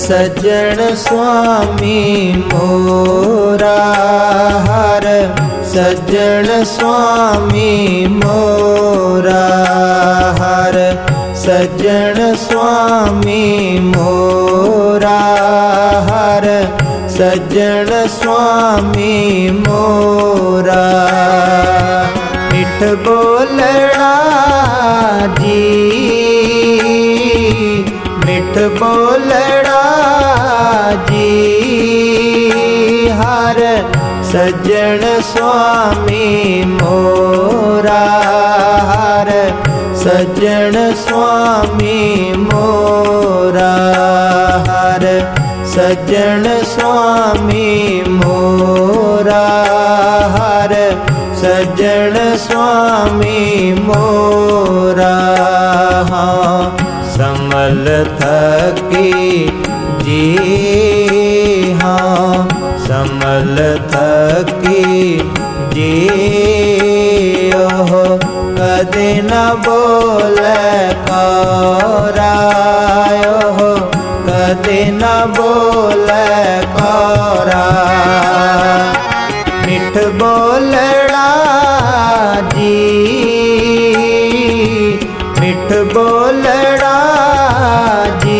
सज्जन स्वामी मोरा हर सज्जन स्वामी मोरा हर सज्जन स्वामी मोरा हर सज्जन स्वामी मोरा। मिठ बोलड़ा जी मिठ बोलड़ा जी हर सज्जन स्वामी मोरा हर सज्जन स्वामी मोरा हर सज्जन स्वामी मोरा हर सज्जन स्वामी मोरा। हाँ समल थकी जी हाँ समल थकी जी ओह कदे न बोले कौरा ओह कदे न बोले कौरा। मिठ बोलड़ा जी मिठ बोलड़ा जी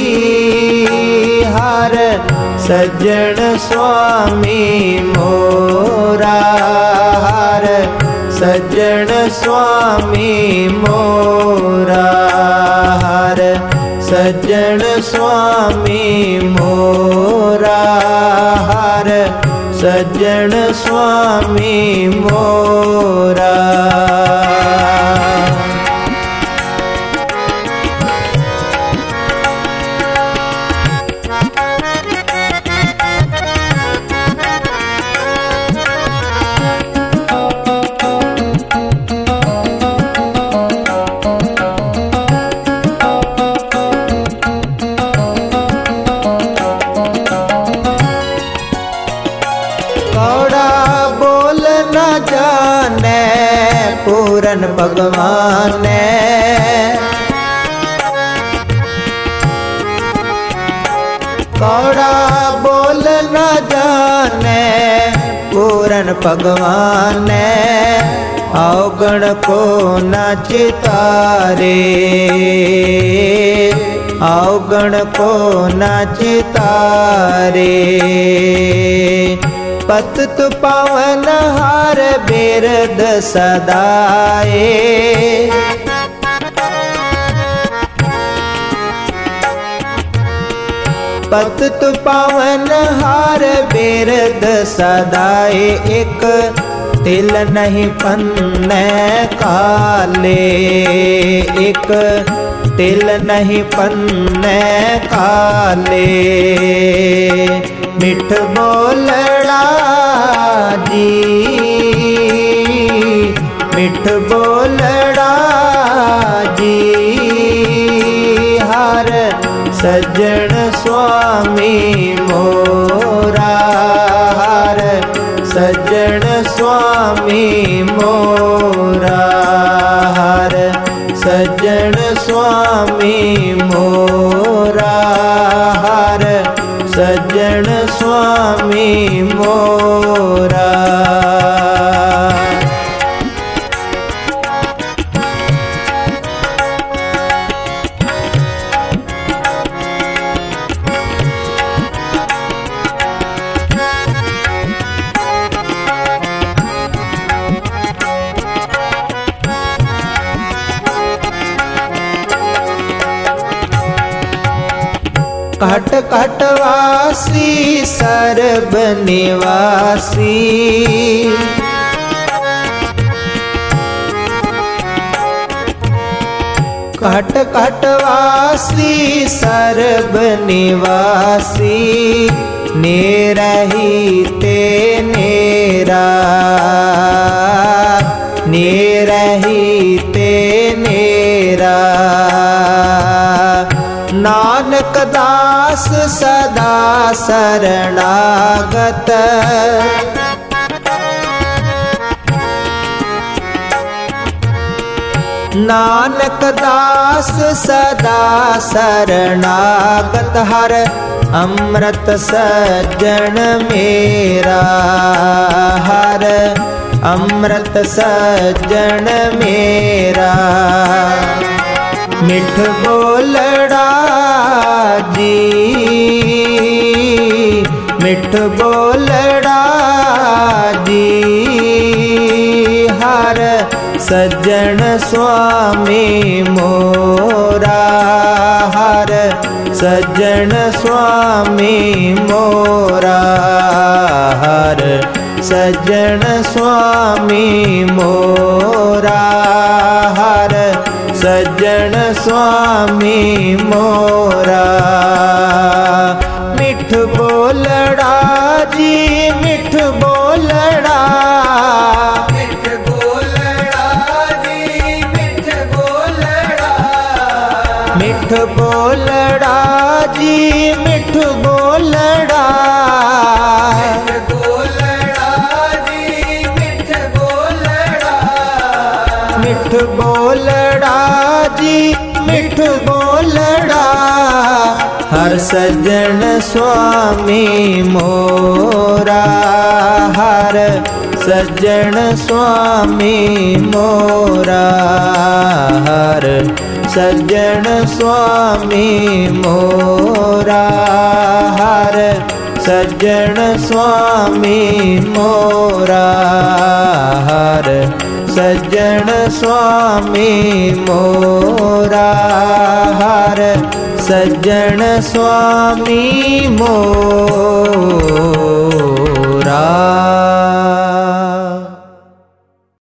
हर सज्जन स्वामी मोरा हर सज्जन स्वामी मोरा हर सज्जन स्वामी मोरा हर सज्जन स्वामी मोरा। जाने पूरन भगवान कौड़ा बोल न जाने पूरन भगवान अवगण को न चितारे अवगण को न चितारे। पतित पावन हार बिरद सदाए पतित पावन हार बिरद सदाए। एक तिल नहीं पन्ने काले एक तिल नहीं पन्ने काले। मिठ बोलड़ा जी मिठ बोलड़ा जी हर सज्जन स्वामी मोरा हर सज्जन स्वामी मोरा हर सज्जन स्वामी मोरा हर सज्जन स्वामी मोरा। कट कटवासी सर्व निवासी कट कटवासी सर्व निवासी। निरहिते नेरा निरहिते नेरा। नानक दास सदा शरणागत नानक दास सदा शरणागत। हर अमृत सज्जन मेरा। हर अमृत सज्जन मेरा। मिठ बोलड़ा जी, मिठ बोलड़ा जी। हर सज्जन स्वामी मोरा। हर सज्जन स्वामी मोरा। हर सज्जन स्वामी मोरा। हर सज्जन स्वामी मोरा। मिठ बोलड़ा जी, मिठ बोलड़ा। मिठ बोलड़ा जी, मिठ बोलड़ा। मिठ बोलड़ा जी, मिठ बोलड़ा। मिठ बोलड़ा जी, मिठ बोलड़ा। मिठ बोलड़ा जी, मिठ बोलड़ा। हर सज्जन स्वामी मोरा। हर सज्जन स्वामी मोरा। हर सज्जन स्वामी मोरा। हर सज्जन स्वामी मोरा। हर सज्जन स्वामी मोरा। हर सज्जन स्वामी मोरा।